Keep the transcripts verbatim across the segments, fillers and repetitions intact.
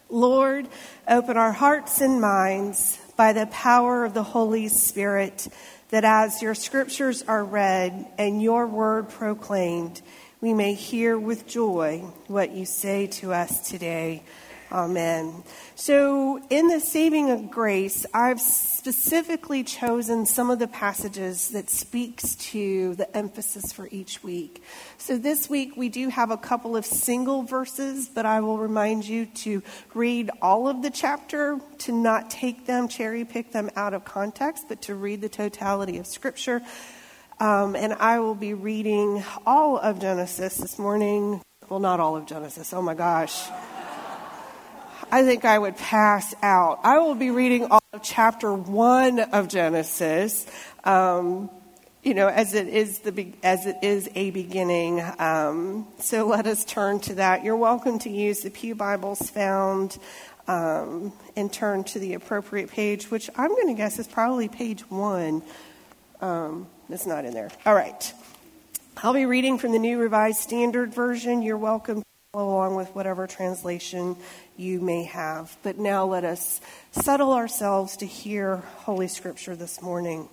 Lord, open our hearts and minds by the power of the Holy Spirit, that as your scriptures are read and your word proclaimed, we may hear with joy what you say to us today. Amen. So in the Saving of Grace, I've specifically chosen some of the passages that speaks to the emphasis for each week. So this week we do have a couple of single verses, but I will remind you to read all of the chapter, to not take them, cherry pick them out of context, but to read the totality of Scripture. Um, and I will be reading all of Genesis this morning. Well, not all of Genesis. Oh my gosh. I think I would pass out. I will be reading all of chapter one of Genesis, um, you know, as it is the as it is a beginning. Um, so let us turn to that. You're welcome to use the Pew Bibles found um, and turn to the appropriate page, which I'm going to guess is probably page one. Um, it's not in there. All right. I'll be reading from the New Revised Standard Version. You're welcome to follow along with whatever translation you may have. But now let us settle ourselves to hear Holy Scripture this morning.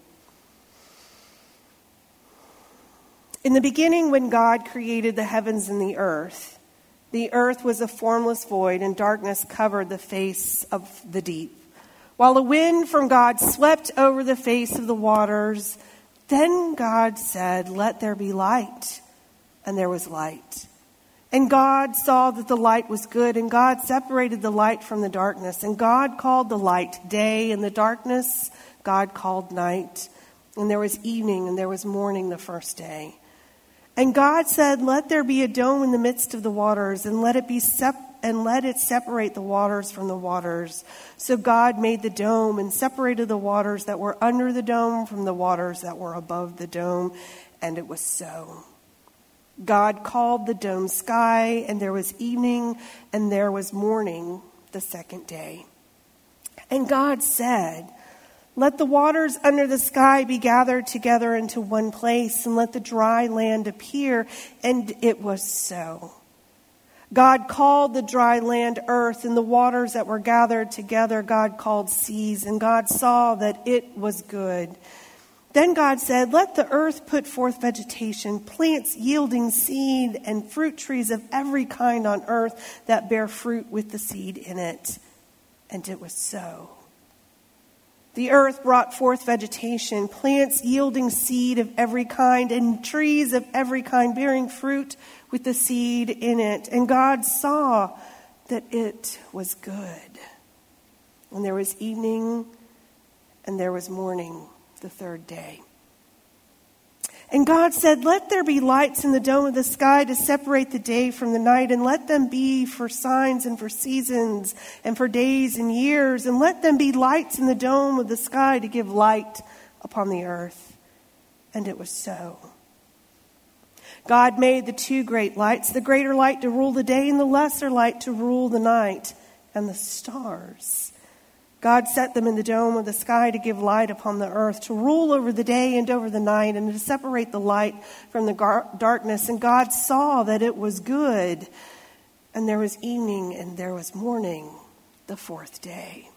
In the beginning, when God created the heavens and the earth, the earth was a formless void, and darkness covered the face of the deep, while the wind from God swept over the face of the waters. Then God said, "Let there be light," and there was light. And God saw that the light was good, and God separated the light from the darkness. And God called the light day, and the darkness God called night. And there was evening, and there was morning the first day. And God said, "Let there be a dome in the midst of the waters, and let it be sep- and let it separate the waters from the waters." So God made the dome and separated the waters that were under the dome from the waters that were above the dome, and it was so. God called the dome sky, and there was evening, and there was morning the second day. And God said, "Let the waters under the sky be gathered together into one place, and let the dry land appear." And it was so. God called the dry land earth, and the waters that were gathered together God called seas, and God saw that it was good. Then God said, "Let the earth put forth vegetation, plants yielding seed, and fruit trees of every kind on earth that bear fruit with the seed in it." And it was so. The earth brought forth vegetation, plants yielding seed of every kind, and trees of every kind bearing fruit with the seed in it. And God saw that it was good. And there was evening, and there was morning the third day. And God said, "Let there be lights in the dome of the sky to separate the day from the night, and let them be for signs and for seasons and for days and years, and let them be lights in the dome of the sky to give light upon the earth." And it was so. God made the two great lights, the greater light to rule the day and the lesser light to rule the night, and the stars. God set them in the dome of the sky to give light upon the earth, to rule over the day and over the night, and to separate the light from the gar- darkness. And God saw that it was good. And there was evening, and there was morning the fourth day.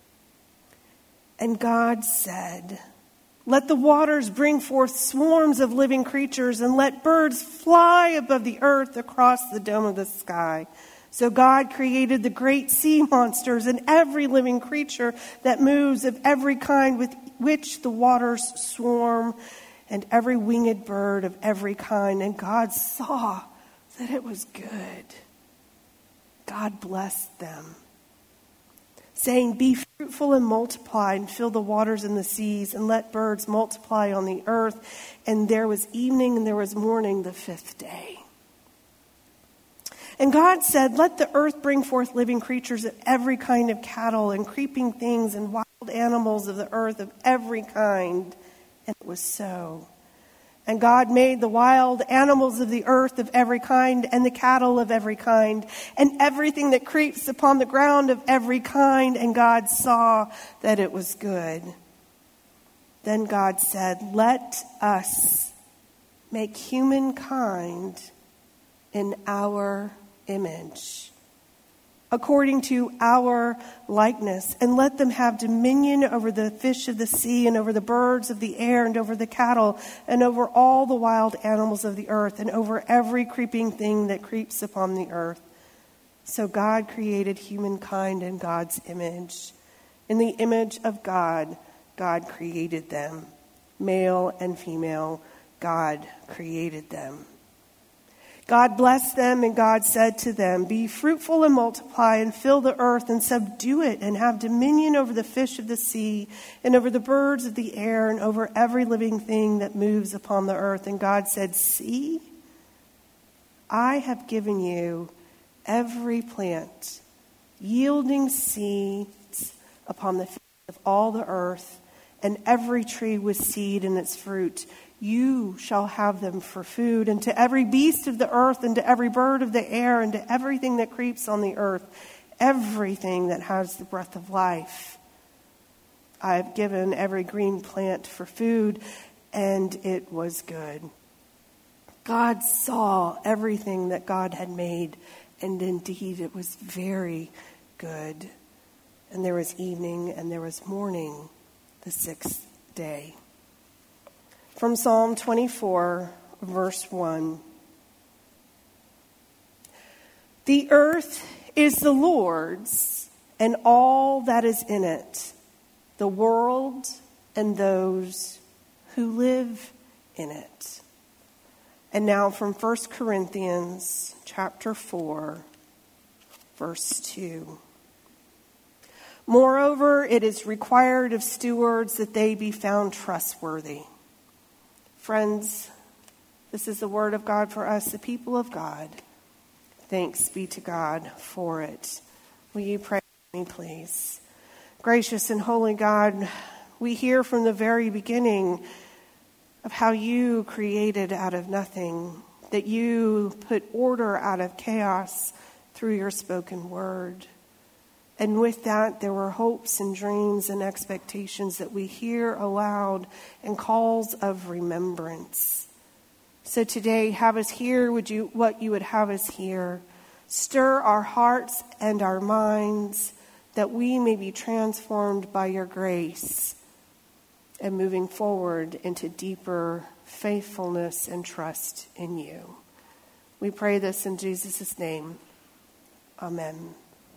And God said, "Let the waters bring forth swarms of living creatures, and let birds fly above the earth across the dome of the sky." So God created the great sea monsters and every living creature that moves of every kind with which the waters swarm, and every winged bird of every kind. And God saw that it was good. God blessed them, saying, "Be fruitful and multiply, and fill the waters and the seas, and let birds multiply on the earth." And there was evening, and there was morning the fifth day. And God said, "Let the earth bring forth living creatures of every kind of cattle, and creeping things, and wild animals of the earth of every kind." And it was so. And God made the wild animals of the earth of every kind, and the cattle of every kind, and everything that creeps upon the ground of every kind. And God saw that it was good. Then God said, "Let us make humankind in our image, according to our likeness, and let them have dominion over the fish of the sea, and over the birds of the air, and over the cattle, and over all the wild animals of the earth, and over every creeping thing that creeps upon the earth. So God created humankind in God's image. In the image of God, God created them. Male and female, God created them. God blessed them, and God said to them, "Be fruitful and multiply, and fill the earth, and subdue it, and have dominion over the fish of the sea, and over the birds of the air, and over every living thing that moves upon the earth." And God said, "See, I have given you every plant yielding seeds upon the face of all the earth, and every tree with seed in its fruit. You shall have them for food, and to every beast of the earth, and to every bird of the air, and to everything that creeps on the earth, everything that has the breath of life. I have given every green plant for food," and it was good. God saw everything that God had made, and indeed it was very good. And there was evening, and there was morning, the sixth day. From Psalm twenty-four, verse one. The earth is the Lord's, and all that is in it, the world and those who live in it. And now from First Corinthians chapter four, verse two. Moreover, it is required of stewards that they be found trustworthy. Friends, this is the word of God for us, the people of God. Thanks be to God for it. Will you pray with me, please? Gracious and holy God, we hear from the very beginning of how you created out of nothing, that you put order out of chaos through your spoken word. And with that, there were hopes and dreams and expectations that we hear aloud and calls of remembrance. So today, have us hear would you, what you would have us hear. Stir our hearts and our minds that we may be transformed by your grace and moving forward into deeper faithfulness and trust in you. We pray this in Jesus' name. Amen.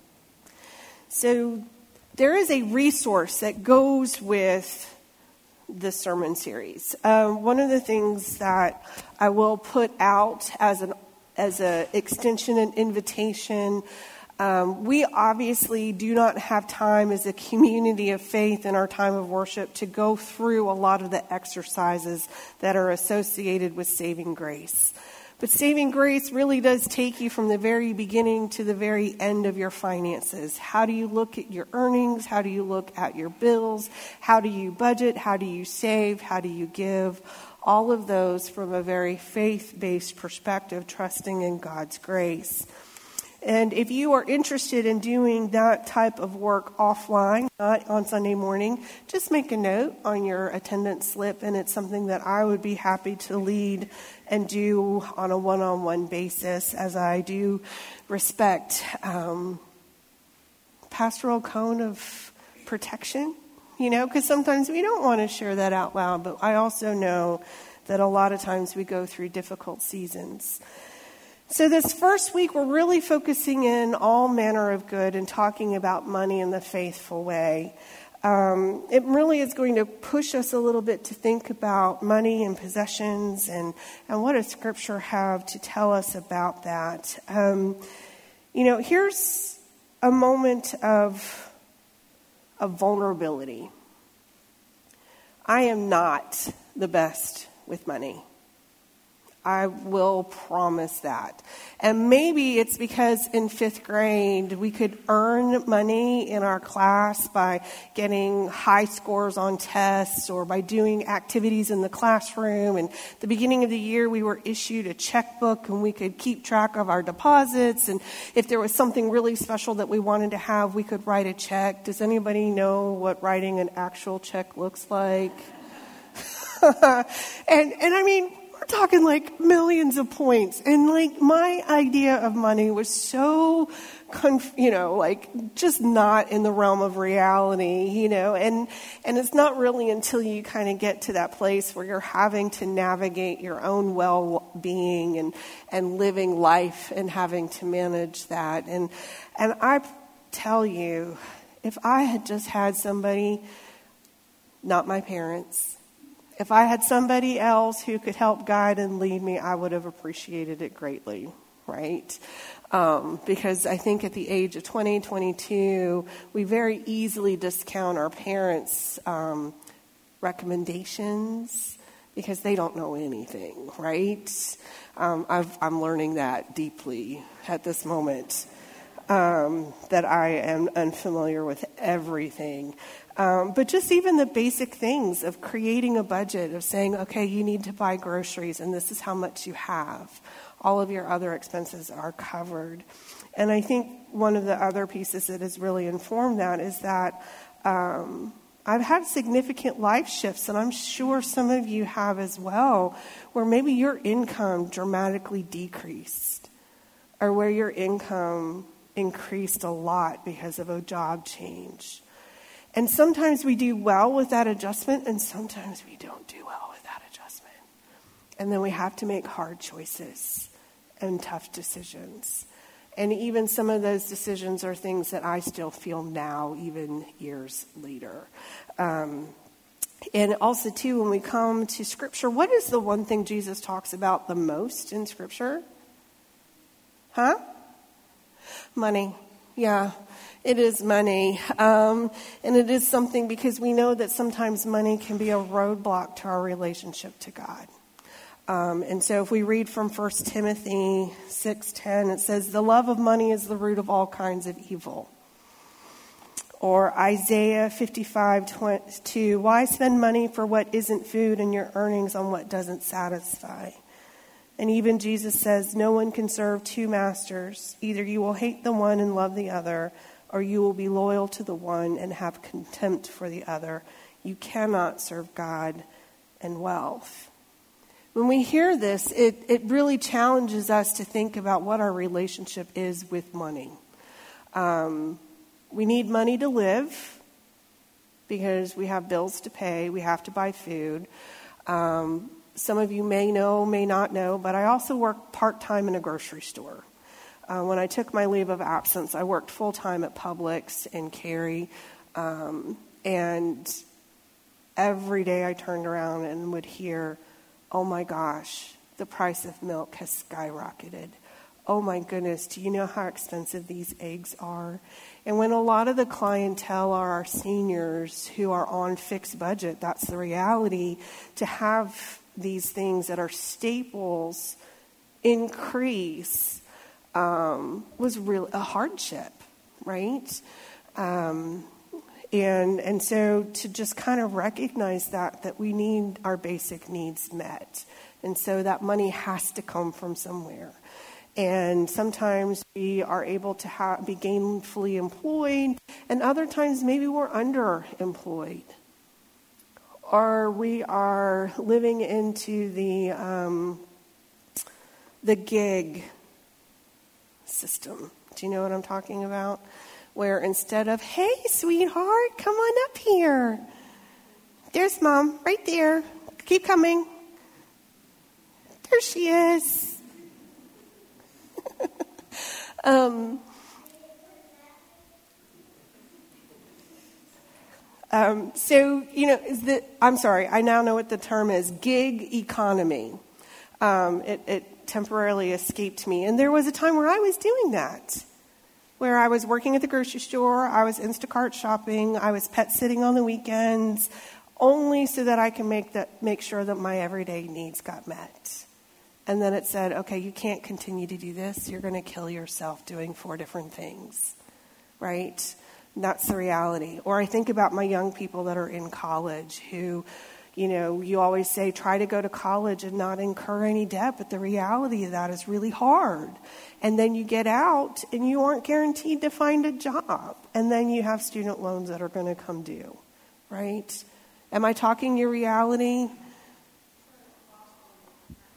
So there is a resource that goes with the sermon series. Um, one of the things that I will put out as an as an extension and invitation, um, we obviously do not have time as a community of faith in our time of worship to go through a lot of the exercises that are associated with saving grace. But saving grace really does take you from the very beginning to the very end of your finances. How do you look at your earnings? How do you look at your bills? How do you budget? How do you save? How do you give? All of those from a very faith-based perspective, trusting in God's grace. And if you are interested in doing that type of work offline, not on Sunday morning, just make a note on your attendance slip, and it's something that I would be happy to lead and do on a one-on-one basis, as I do respect um, pastoral cone of protection, you know, because sometimes we don't want to share that out loud, but I also know that a lot of times we go through difficult seasons. So this first week, we're really focusing in all manner of good and talking about money in the faithful way. Um, it really is going to push us a little bit to think about money and possessions and, and what does Scripture have to tell us about that. Um, you know, here's a moment of, of vulnerability. I am not the best with money. I will promise that. And maybe it's because in fifth grade we could earn money in our class by getting high scores on tests or by doing activities in the classroom. And at the beginning of the year we were issued a checkbook and we could keep track of our deposits. And if there was something really special that we wanted to have, we could write a check. Does anybody know what writing an actual check looks like? and and I mean, we're talking like millions of points. And like my idea of money was so, conf- you know, like just not in the realm of reality, you know, and, and it's not really until you kind of get to that place where you're having to navigate your own well-being and, and living life and having to manage that. And, and I tell you, if I had just had somebody, not my parents, if I had somebody else who could help guide and lead me, I would have appreciated it greatly, right? Um, because I think at the age of twenty, twenty-two, we very easily discount our parents' um, recommendations because they don't know anything, right? Um, I've, I'm learning that deeply at this moment, um, that I am unfamiliar with everything. Um, but just even the basic things of creating a budget, of saying, okay, you need to buy groceries and this is how much you have. All of your other expenses are covered. And I think one of the other pieces that has really informed that is that um, I've had significant life shifts, and I'm sure some of you have as well, where maybe your income dramatically decreased, or where your income increased a lot because of a job change. And sometimes we do well with that adjustment, and sometimes we don't do well with that adjustment. And then we have to make hard choices and tough decisions. And even some of those decisions are things that I still feel now, even years later. Um, and also, too, when we come to Scripture, what is the one thing Jesus talks about the most in Scripture? Huh? Money. Yeah. It is money, um, and it is something because we know that sometimes money can be a roadblock to our relationship to God. Um, and so if we read from First Timothy six ten, it says, the love of money is the root of all kinds of evil. Or Isaiah fifty-five two, why spend money for what isn't food and your earnings on what doesn't satisfy? And even Jesus says, no one can serve two masters. Either you will hate the one and love the other, or you will be loyal to the one and have contempt for the other. You cannot serve God and wealth. When we hear this, it, it really challenges us to think about what our relationship is with money. Um, we need money to live because we have bills to pay. We have to buy food. Um, some of you may know, may not know, but I also work part-time in a grocery store. Uh, when I took my leave of absence, I worked full-time at Publix in Cary, um, and every day I turned around and would hear, oh my gosh, the price of milk has skyrocketed. Oh my goodness, do you know how expensive these eggs are? And when a lot of the clientele are our seniors who are on fixed budget, that's the reality. To have these things that are staples increase Um, was really a hardship, right? Um, and and so to just kind of recognize that, that we need our basic needs met. And so that money has to come from somewhere. And sometimes we are able to ha- be gainfully employed, and other times maybe we're underemployed. Or we are living into the um, the gig system. Do you know what I'm talking about? Where instead of, hey, sweetheart, come on up here. There's Mom, right there. Keep coming. There she is. um, um, so, you know, is the, I'm sorry, I now know what the term is, gig economy. Um, it, it temporarily escaped me. And there was a time where I was doing that, where I was working at the grocery store, I was Instacart shopping, I was pet sitting on the weekends, only so that I can make that make sure that my everyday needs got met. And then it said, okay, you can't continue to do this. You're going to kill yourself doing four different things, right? And that's the reality. Or I think about my young people that are in college who, you know, you always say, try to go to college and not incur any debt, but the reality of that is really hard. And then you get out and you aren't guaranteed to find a job. And then you have student loans that are going to come due, right? Am I talking your reality?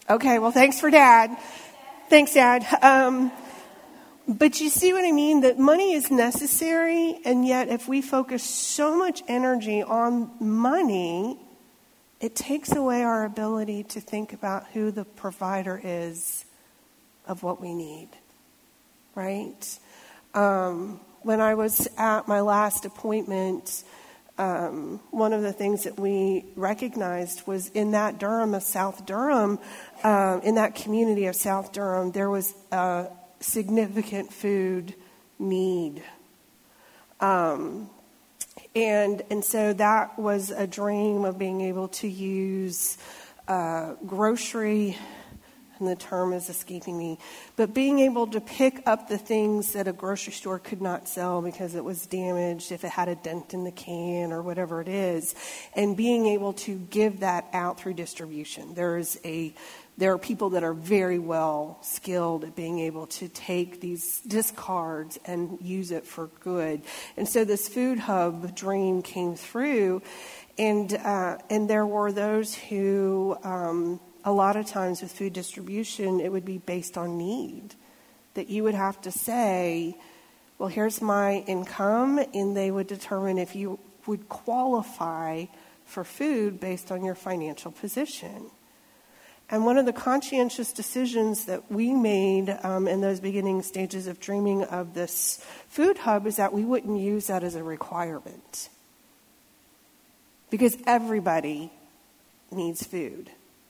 Okay, well, thanks for Dad. Thanks, Dad. Um, but you see what I mean? That money is necessary, and yet if we focus so much energy on money, it takes away our ability to think about who the provider is of what we need, right? Um, when I was at my last appointment, um, one of the things that we recognized was in that Durham of South Durham, um, in that community of South Durham, there was a significant food need. Um, and and so that was a dream of being able to use uh, grocery, and the term is escaping me, but being able to pick up the things that a grocery store could not sell because it was damaged, if it had a dent in the can or whatever it is, and being able to give that out through distribution. There is a There are people that are very well skilled at being able to take these discards and use it for good. And so this food hub dream came through, and uh, and there were those who, um, a lot of times with food distribution, it would be based on need. That you would have to say, well, here's my income, and they would determine if you would qualify for food based on your financial position. And one of the conscientious decisions that we made um, in those beginning stages of dreaming of this food hub is that we wouldn't use that as a requirement. Because everybody needs food.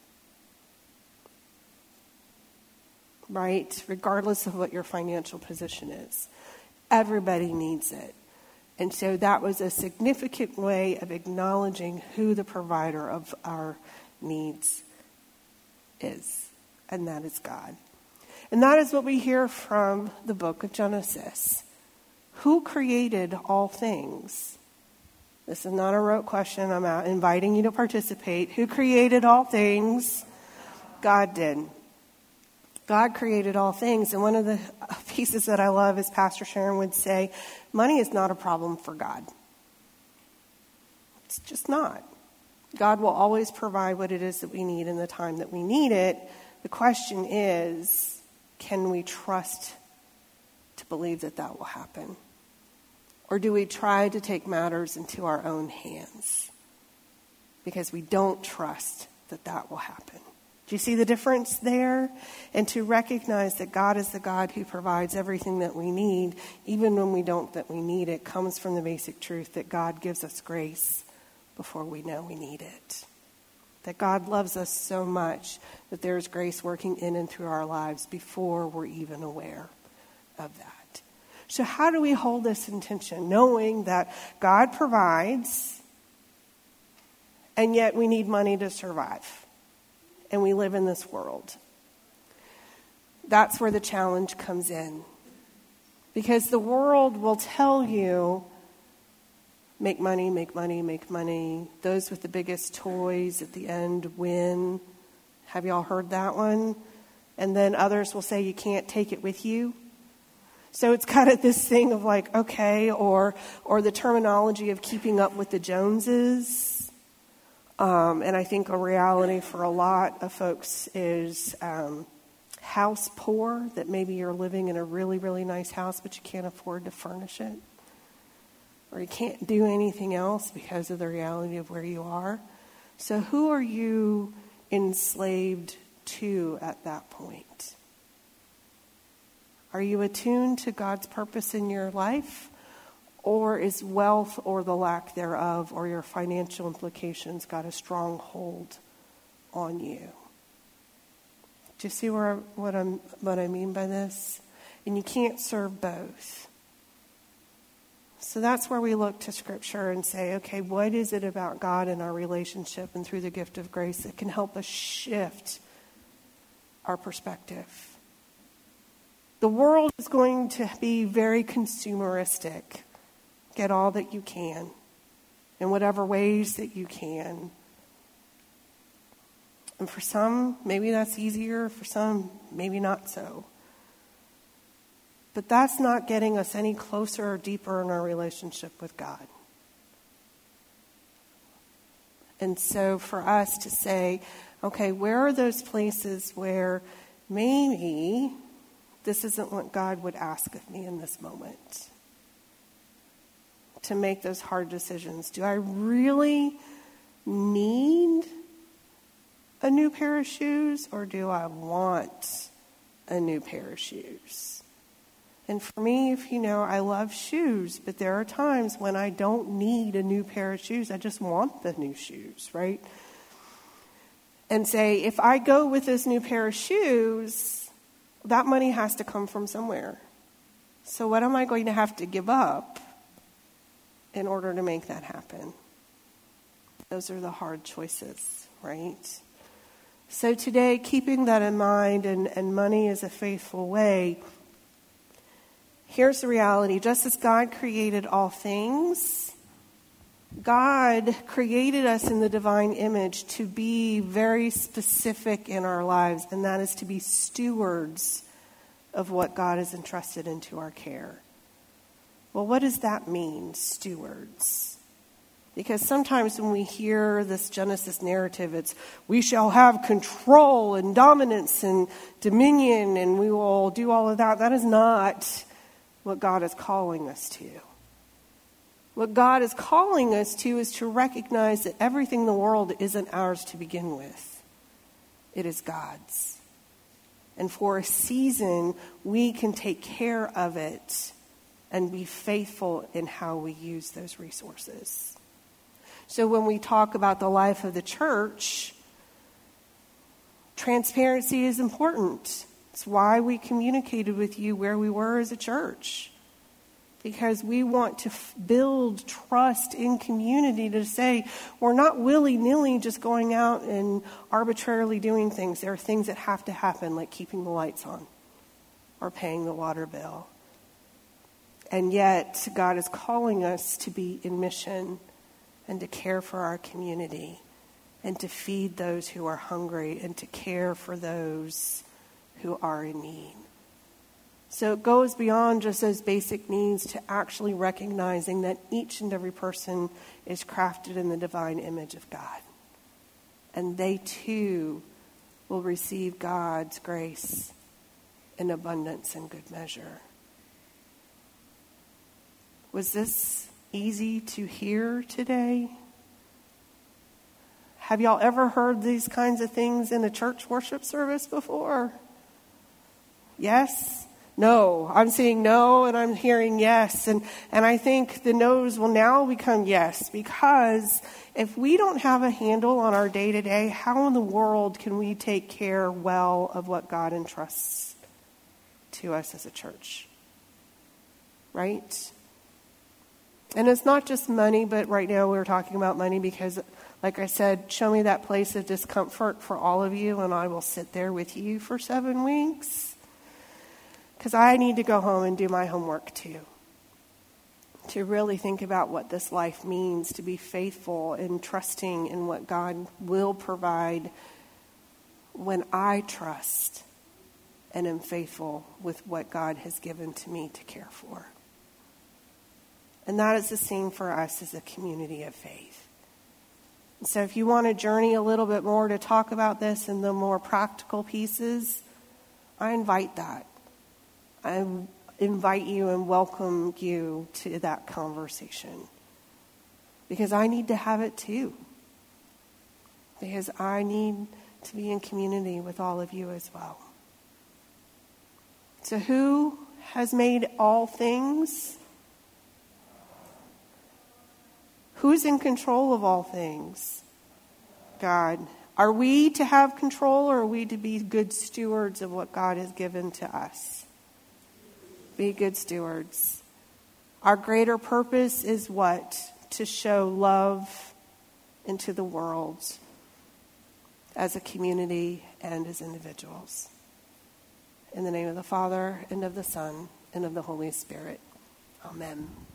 Right? Regardless of what your financial position is. Everybody needs it. And so that was a significant way of acknowledging who the provider of our needs is, and that is God. And that is what we hear from the book of Genesis. Who created all things? This is not a rote question. I'm out inviting you to participate. Who created all things? God did. God created all things. And one of the pieces that I love is Pastor Sharon would say, money is not a problem for God. It's just not. God will always provide what it is that we need in the time that we need it. The question is, can we trust to believe that that will happen? Or do we try to take matters into our own hands because we don't trust that that will happen? Do you see the difference there? And to recognize that God is the God who provides everything that we need, even when we don't that we need it, comes from the basic truth that God gives us grace before we know we need it. That God loves us so much that there's grace working in and through our lives before we're even aware of that. So how do we hold this in tension? Knowing that God provides, and yet we need money to survive. And we live in this world. That's where the challenge comes in. Because the world will tell you, make money, make money, make money. Those with the biggest toys at the end win. Have y'all heard that one? And then others will say you can't take it with you. So it's kind of this thing of like, okay, or or the terminology of keeping up with the Joneses. Um, and I think a reality for a lot of folks is um, house poor, that maybe you're living in a really, really nice house, but you can't afford to furnish it. Or you can't do anything else because of the reality of where you are. So who are you enslaved to at that point? Are you attuned to God's purpose in your life? Or is wealth or the lack thereof or your financial implications got a strong hold on you? Do you see where what I'm what I mean by this? And you can't serve both. So that's where we look to Scripture and say, okay, what is it about God and our relationship and through the gift of grace that can help us shift our perspective? The world is going to be very consumeristic. Get all that you can in whatever ways that you can. And for some, maybe that's easier. For some, maybe not so. But that's not getting us any closer or deeper in our relationship with God. And so for us to say, Okay, where are those places where maybe this isn't what God would ask of me in this moment? To make those hard decisions. Do I really need a new pair of shoes, or do I want a new pair of shoes? And for me, if you know, I love shoes, but there are times when I don't need a new pair of shoes. I just want the new shoes, right? And say, if I go with this new pair of shoes, that money has to come from somewhere. So what am I going to have to give up in order to make that happen? Those are the hard choices, right? So today, keeping that in mind, and, and money is a faithful way, here's the reality. Just as God created all things, God created us in the divine image to be very specific in our lives, and that is to be stewards of what God has entrusted into our care. Well, what does that mean, stewards? Because sometimes when we hear this Genesis narrative, it's we shall have control and dominance and dominion, and we will do all of that. That is not what God is calling us to. What God is calling us to is to recognize that everything in the world isn't ours to begin with. It is God's. And for a season, we can take care of it and be faithful in how we use those resources. So when we talk about the life of the church, transparency is important. It's why we communicated with you where we were as a church. Because we want to f- build trust in community to say we're not willy-nilly just going out and arbitrarily doing things. There are things that have to happen, like keeping the lights on or paying the water bill. And yet, God is calling us to be in mission and to care for our community and to feed those who are hungry and to care for those who are in need. So it goes beyond just those basic needs to actually recognizing that each and every person is crafted in the divine image of God. And they too will receive God's grace in abundance and good measure. Was this easy to hear today? Have y'all ever heard these kinds of things in a church worship service before? Yes? No. I'm saying no, and I'm hearing yes. And, and I think the no's will now become yes, because if we don't have a handle on our day-to-day, how in the world can we take care well of what God entrusts to us as a church? Right? And it's not just money, but right now we're talking about money because, like I said, show me that place of discomfort for all of you, and I will sit there with you for seven weeks. Because I need to go home and do my homework too. To really think about what this life means, to be faithful and trusting in what God will provide when I trust and am faithful with what God has given to me to care for. And that is the same for us as a community of faith. And so if you want to journey a little bit more to talk about this and the more practical pieces, I invite that. I invite you and welcome you to that conversation. Because I need to have it too. Because I need to be in community with all of you as well. So who has made all things? Who's in control of all things? God. Are we to have control, or are we to be good stewards of what God has given to us? Be good stewards. Our greater purpose is what? To show love into the world as a community and as individuals. In the name of the Father, and of the Son, and of the Holy Spirit. Amen.